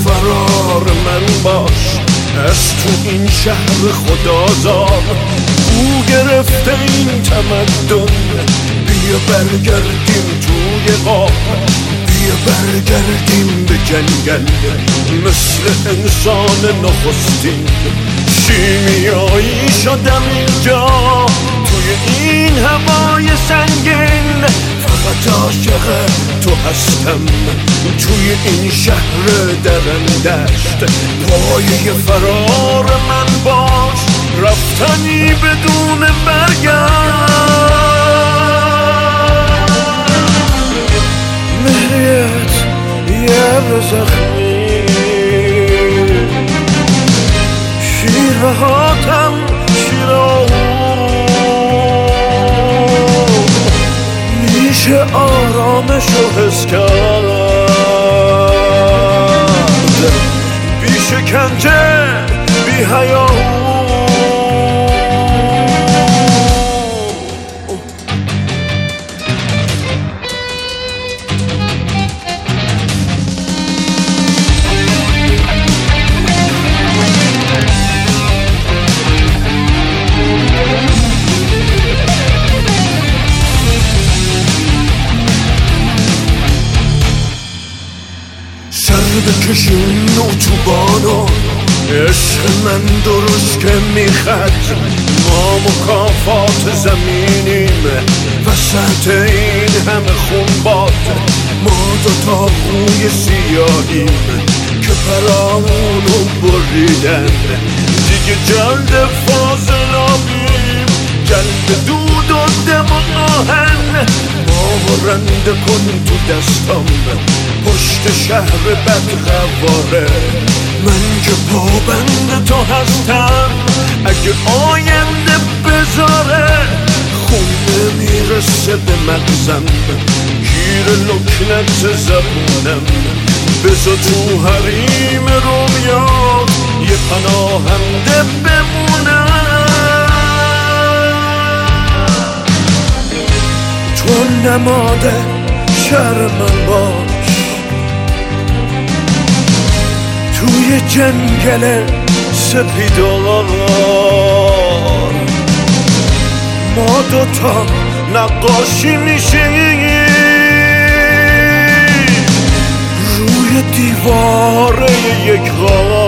فرار من باش از تو این شهر خدازار. او گرفته این تمدن، بیا برگردیم توی غار، بیا برگردیم به جنگل مثل انسان نخستین. شیمیایی شدم اینجا توی این هوای سنگین، فقط عاشق تو هستم توی این شهر درندشت. پایه فرار من باش، رفتنی بدون برگشت. مهریت یه زخمی، شیرهاتم شیرهات، میشه آرامشو حس کرد. بی شکنجه بی حیات، بکشیم اتوبانو، عشق من درست که میخد. ما مکافات زمینیم وسط این همه خونباد. ما دوتا خوی سیاهیم که پرامونو بریدن. دیگه جلد فاضلابیم، جلد دود و دم و آهن. ما رنده کن تو دستم پشت شهر بدغواره. من که پابند تو هستم، اگه آینده بذاره خون میرسه به مغزم، گیر لکنت زبونم. بذار تو حریم رومیات یه پناهنده بمونم. تو نماده شهر من باش توی جنگل سپیدار. ما دوتا نقاشی میشیم روی دیواره یک غار.